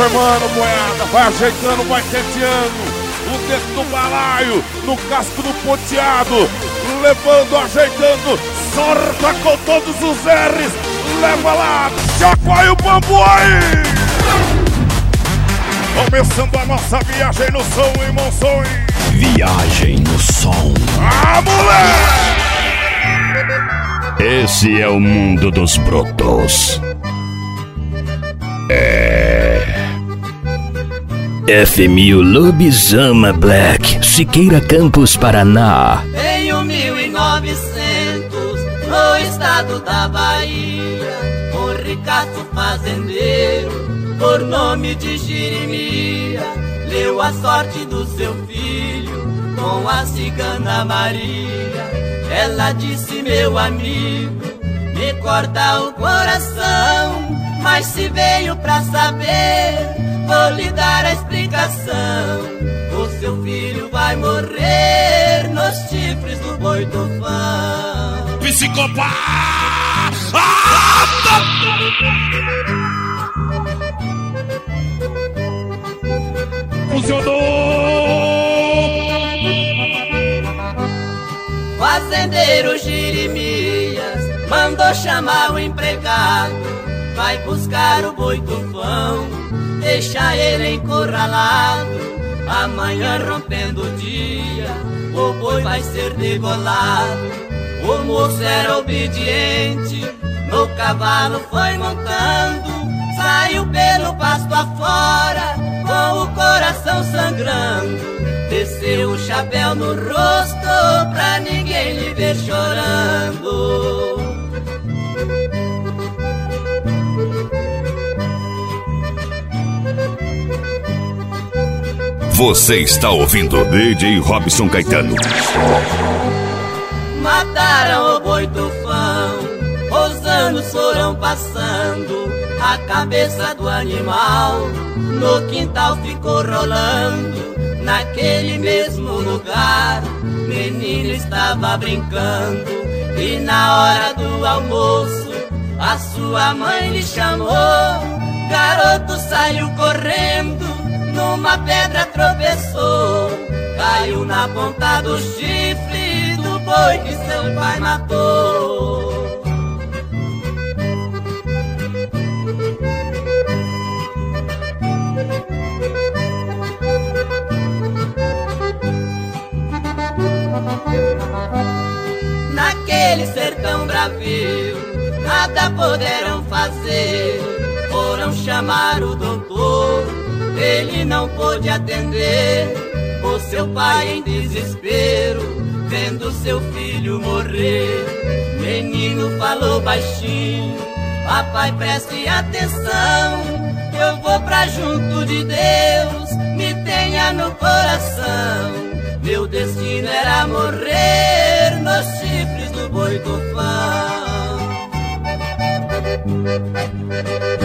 Vai, mano, boiada, vai ajeitando, vai tenteando. O dedo do balaio, no casco do ponteado. Levando, ajeitando, sorta com todos os R's. Leva lá, chacoalha o bambu aí. Começando a nossa viagem no som e Monções. Viagem no som. Ah, moleque! Esse é o mundo dos brotos. F1000 Lobisama Black, Siqueira Campos, Paraná. Em 1900, no estado da Bahia, um ricaço fazendeiro, por nome de Jeremias, leu a sorte do seu filho com a cigana Maria. Ela disse: meu amigo, me corta o coração, mas se veio pra saber, vou lhe dar a explicação. O seu filho vai morrer nos chifres do boi tufão. Psicopata! Funcionou! Fazendeiro Jeremias mandou chamar o empregado, vai buscar o boi tufão, deixa ele encurralado. Amanhã, rompendo o dia, o boi vai ser degolado. O moço era obediente, no cavalo foi montando, saiu pelo pasto afora, com o coração sangrando. Desceu o chapéu no rosto, pra ninguém lhe ver chorando. Você está ouvindo DJ Robson Caetano. Mataram o boi tufão, os anos foram passando, a cabeça do animal no quintal ficou rolando. Naquele mesmo lugar, menino estava brincando, e na hora do almoço a sua mãe lhe chamou. Garoto saiu correndo, numa pedra tropeçou, caiu na ponta do chifre do boi que seu pai matou. Naquele sertão bravio, nada puderam fazer, foram chamar o doutor, ele não pôde atender. O seu pai em desespero, vendo seu filho morrer, menino falou baixinho: papai, preste atenção, eu vou pra junto de Deus, me tenha no coração. Meu destino era morrer nos chifres do boi tufão.